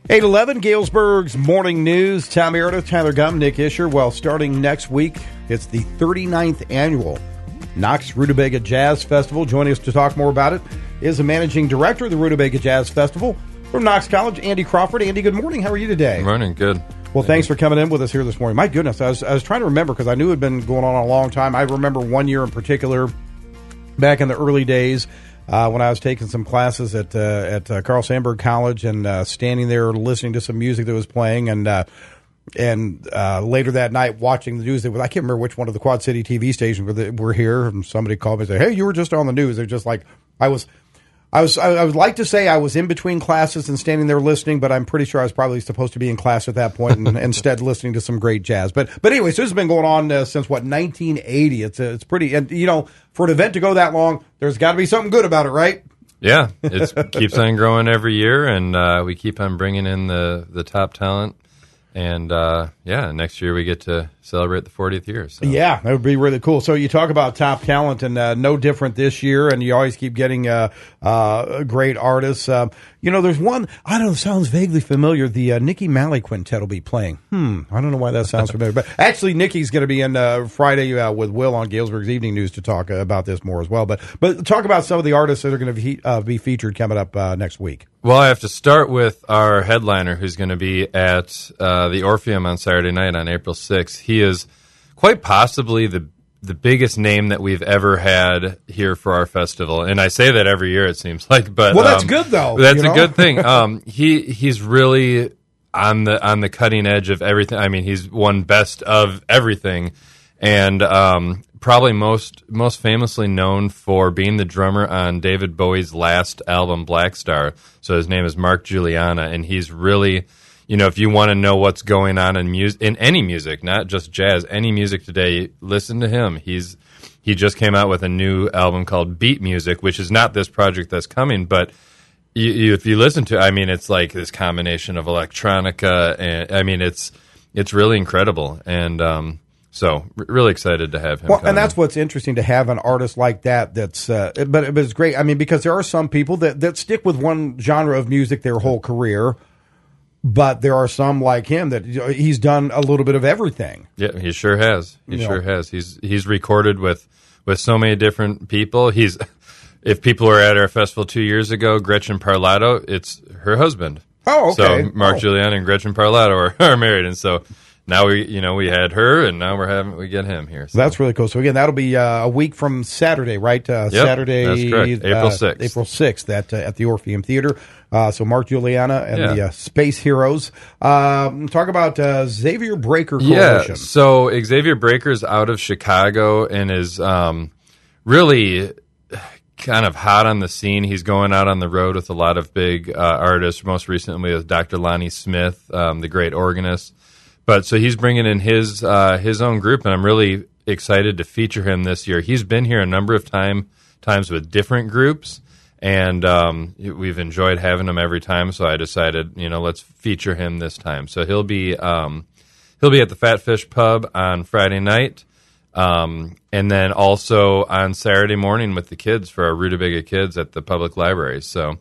8:11, Galesburg's Morning News. Tom Meredith, Tyler Gum, Nick Isher. Well, starting next week, it's the 39th annual Knox Rutabaga Jazz Festival. Joining us to talk more about it is the managing director of the Rutabaga Jazz Festival from Knox College, Andy Crawford. Andy, good morning. How are you today? Good morning. Good. Well, thanks for coming in with us here this morning. My goodness, I was trying to remember because I knew it had been going on a long time. I remember one year in particular, back in the early days, when I was taking some classes at Carl Sandburg College and standing there listening to some music that was playing, and later that night watching the news. I can't remember which one of the Quad City TV stations were here, and somebody called me and said, "Hey, you were just on the news." They're just like, I would like to say I was in between classes and standing there listening, but I'm pretty sure I was probably supposed to be in class at that point and instead listening to some great jazz. But anyway, so this has been going on since 1980. It's pretty, and for an event to go that long, there's got to be something good about it, right? Yeah, it keeps on growing every year, and we keep on bringing in the top talent. And, next year we get to celebrate the 40th year. So. Yeah, that would be really cool. So you talk about top talent, and no different this year, and you always keep getting great artists. There's one, I don't know, sounds vaguely familiar. The Nikki Malley Quintet will be playing. I don't know why that sounds familiar. But actually, Nikki's going to be in Friday with Will on Galesburg's Evening News to talk about this more as well. But talk about some of the artists that are going to be featured coming up next week. Well, I have to start with our headliner, who's going to be at the Orpheum on Saturday night on April 6th. He is quite possibly the biggest name that we've ever had here for our festival, and I say that every year it seems like. But that's good though. That's a good thing. He's really on the cutting edge of everything. I mean, he's won best of everything, and probably most famously known for being the drummer on David Bowie's last album, Black Star. So his name is Mark Guiliana, and he's really, if you want to know what's going on in any music, not just jazz, any music today, listen to him. He just came out with a new album called Beat Music, which is not this project that's coming, but if you listen to it, I mean, it's like this combination of electronica, and I mean, it's really incredible, and so really excited to have him. Well, and that's what's interesting, to have an artist like that. But it's great. I mean, because there are some people that stick with one genre of music their whole career, but there are some like him that he's done a little bit of everything. Yeah, he sure has. Sure has. He's recorded with so many different people. If people were at our festival 2 years ago, Gretchen Parlato, it's her husband. Oh, okay. So Mark Guiliana and Gretchen Parlato are married, and so. Now we had her, and now we get him here. So. That's really cool. So again, that'll be a week from Saturday, right? Saturday, that's correct. April 6th. April 6th at the Orpheum Theater. So Mark Guiliana and the Space Heroes. Talk about Xavier Breaker Coalition. Yeah. So Xavier Breaker is out of Chicago and is really kind of hot on the scene. He's going out on the road with a lot of big artists. Most recently with Dr. Lonnie Smith, the great organist. But so he's bringing in his own group, and I'm really excited to feature him this year. He's been here a number of times with different groups, and we've enjoyed having him every time. So I decided, let's feature him this time. So he'll be at the Fat Fish Pub on Friday night, and then also on Saturday morning with the kids for our Rutabaga Kids at the public library. So.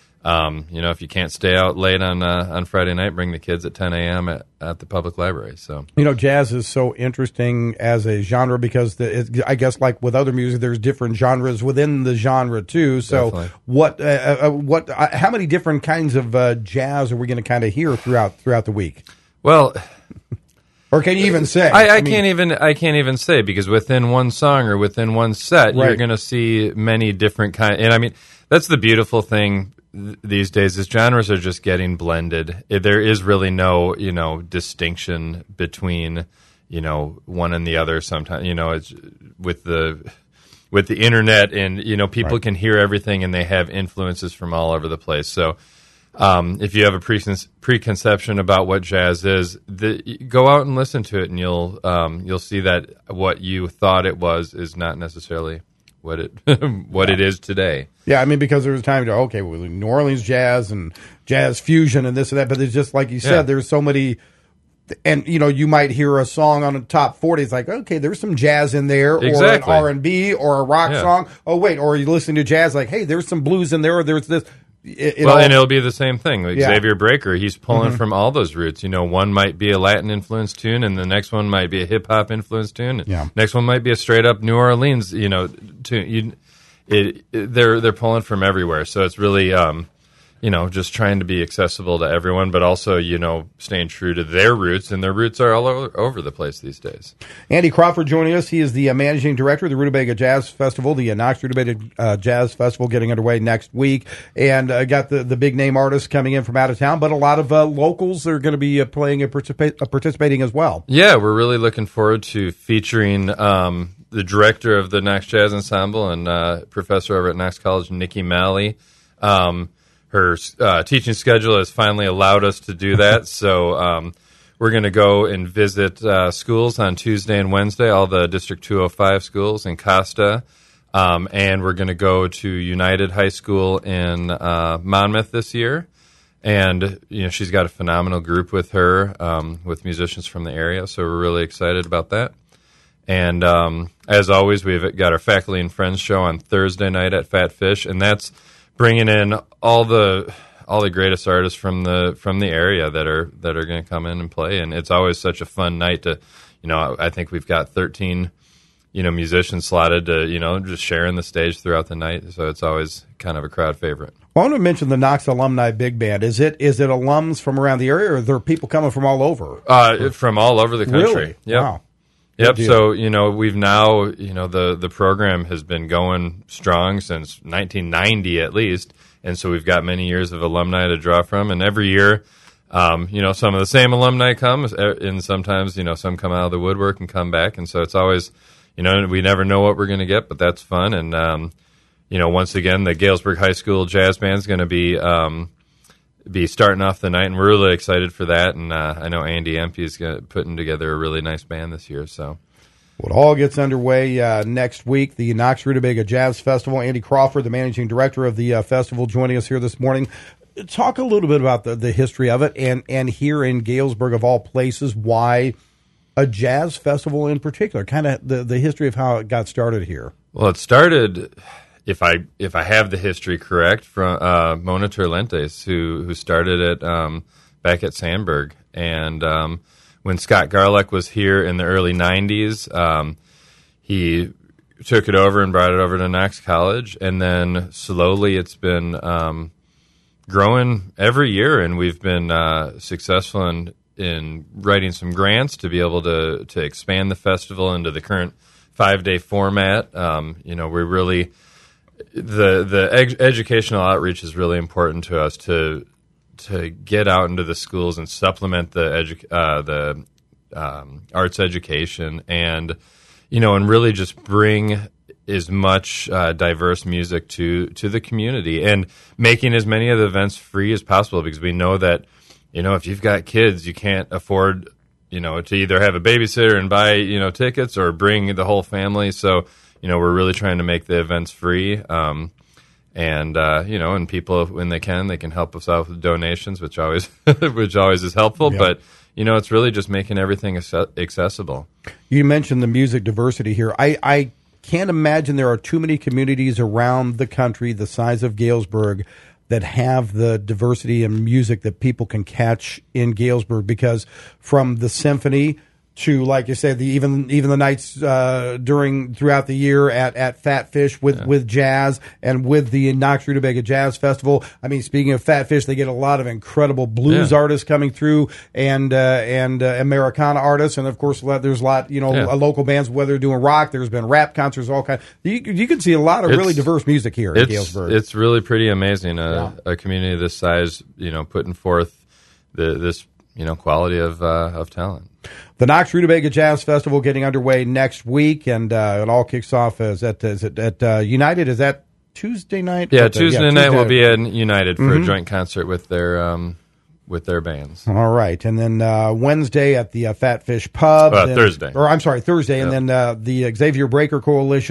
If you can't stay out late on Friday night, bring the kids at 10 a.m. at the public library. So jazz is so interesting as a genre because I guess like with other music, there's different genres within the genre too. So definitely. How many different kinds of jazz are we going to kind of hear throughout the week? Well. Or can you even say? I can't even say, because within one song or within one set, You're going to see many different kinds. And I mean, that's the beautiful thing these days is genres are just getting blended. There is really no, distinction between, one and the other. Sometimes, it's with the internet and, people can hear everything and they have influences from all over the place. So, if you have a preconception about what jazz is, go out and listen to it, and you'll see that what you thought it was is not necessarily what it is today. Yeah, I mean, because there was a time to New Orleans jazz and jazz fusion and this and that, but it's just like you said, there's so many, and you might hear a song on the top 40. It's like, okay, there's some jazz in there, exactly. Or an R&B or a rock song. Oh wait, or you listen to jazz, like, hey, there's some blues in there, or there's this. and it'll be the same thing. Like Yeah. Xavier Breaker, he's pulling from all those roots. One might be a Latin influenced tune, and the next one might be a hip hop influenced tune. Yeah. Next one might be a straight up New Orleans, tune. They're pulling from everywhere. So it's really, just trying to be accessible to everyone, but also, staying true to their roots, and their roots are all over the place these days. Andy Crawford joining us. He is the managing director of the Rutabaga Jazz Festival, the Knox Rutabaga Jazz Festival getting underway next week, and got the big name artists coming in from out of town, but a lot of locals are going to be playing and participating as well. Yeah, we're really looking forward to featuring the director of the Knox Jazz Ensemble and professor over at Knox College, Nikki Malley. Her teaching schedule has finally allowed us to do that, so we're going to go and visit schools on Tuesday and Wednesday, all the District 205 schools in Costa, and we're going to go to United High School in Monmouth this year, and she's got a phenomenal group with her, with musicians from the area, so we're really excited about that. And as always, we've got our Faculty and Friends show on Thursday night at Fat Fish, and that's bringing in all the greatest artists from the area that are going to come in and play, and it's always such a fun night to, I think we've got 13, musicians slotted to, just sharing the stage throughout the night, so it's always kind of a crowd favorite. Well, I want to mention the Knox Alumni Big Band. Is it alums from around the area, or are there people coming from all over? From all over the country. Really? Yep. Wow. Yep. So, we've now, the program has been going strong since 1990 at least. And so we've got many years of alumni to draw from. And every year, some of the same alumni come, and sometimes, some come out of the woodwork and come back. And so it's always, we never know what we're going to get, but that's fun. And, once again, the Galesburg High School Jazz Band is going to be starting off the night, and we're really excited for that. And I know Andy Empey is putting together a really nice band this year. So, well, it all gets underway next week. The Knox Rutabaga Jazz Festival. Andy Crawford, the managing director of the festival, joining us here this morning. Talk a little bit about the history of it, and here in Galesburg, of all places, why a jazz festival in particular. Kind of the history of how it got started here. Well, it started, if I have the history correct, from Mona Torlentes, who started it back at Sandburg. And when Scott Garlick was here in the early 90s, he took it over and brought it over to Knox College. And then slowly it's been growing every year, and we've been successful in writing some grants to be able to expand the festival into the current 5-day format. We really... The educational outreach is really important to us to get out into the schools and supplement the arts education, and and really just bring as much diverse music to the community, and making as many of the events free as possible, because we know that if you've got kids, you can't afford to either have a babysitter and buy tickets or bring the whole family. So we're really trying to make the events free, and people, when they can help us out with donations, which always is helpful. Yeah. But it's really just making everything accessible. You mentioned the music diversity here. I can't imagine there are too many communities around the country the size of Galesburg that have the diversity in music that people can catch in Galesburg, because from the symphony to, like you said, even the nights throughout the year at Fat Fish with jazz, and with the Knox Rutabaga Jazz Festival. I mean, speaking of Fat Fish, they get a lot of incredible blues artists coming through, and Americana artists, and of course there's a lot local bands. Whether they're doing rock, there's been rap concerts, all kinds. You can see a lot of really diverse music here in Galesburg. It's really pretty amazing. A community this size, putting forth this quality of talent. The Knox Rutabaga Jazz Festival getting underway next week, and it all kicks off at United? Is that Tuesday night? Yeah, Tuesday night we'll be at United for a joint concert with their bands. All right, and then Wednesday at the Fat Fish Pub. Thursday. Thursday, and then the Xavier Breaker Coalition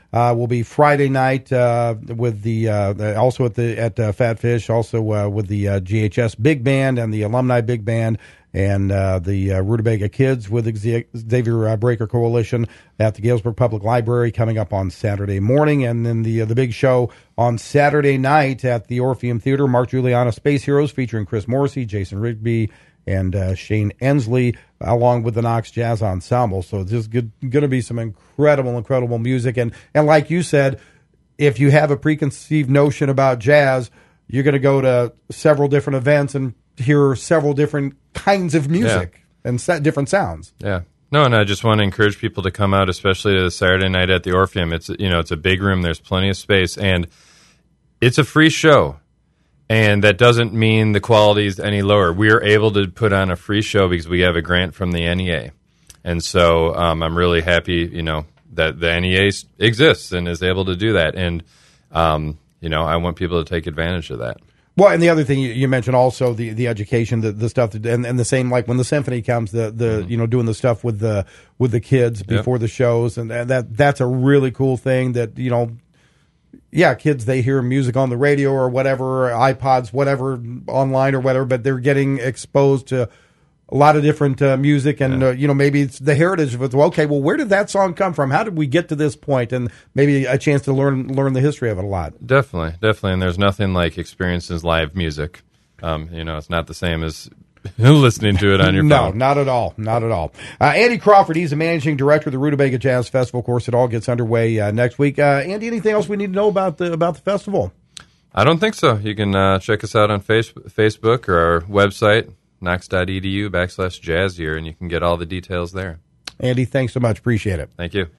will be Friday night with the also at Fat Fish, also with the GHS Big Band and the Alumni Big Band, and the Rutabaga Kids with Xavier Breaker Coalition at the Galesburg Public Library coming up on Saturday morning, and then the big show on Saturday night at the Orpheum Theater, Mark Juliana Space Heroes, featuring Chris Morrissey, Jason Rigby, and Shane Ensley, along with the Knox Jazz Ensemble. So it's just going to be some incredible music. And like you said, if you have a preconceived notion about jazz, you're going to go to several different events and hear several different kinds of music and different sounds. Yeah. No, and I just want to encourage people to come out, especially to the Saturday night at the Orpheum. It's a big room. There's plenty of space, and it's a free show. And that doesn't mean the quality is any lower. We are able to put on a free show because we have a grant from the NEA. And so I'm really happy, that the NEA exists and is able to do that. And, I want people to take advantage of that. Well, and the other thing you mentioned also the education, the stuff, and the same, like when the symphony comes, doing the stuff with the kids before the shows, and that's a really cool thing that, kids, they hear music on the radio or whatever, iPods, whatever, online or whatever, but they're getting exposed to a lot of different music, and maybe it's the heritage of it. Okay, well, where did that song come from? How did we get to this point? And maybe a chance to learn the history of it a lot. Definitely, and there's nothing like experiencing live music. It's not the same as listening to it on your phone. No, not at all. Andy Crawford, he's the managing director of the Rutabaga Jazz Festival. Of course, it all gets underway next week. Andy, anything else we need to know about the festival? I don't think so. You can check us out on Facebook or our website, knox.edu/jazz year, and you can get all the details there. Andy, thanks so much. Appreciate it. Thank you.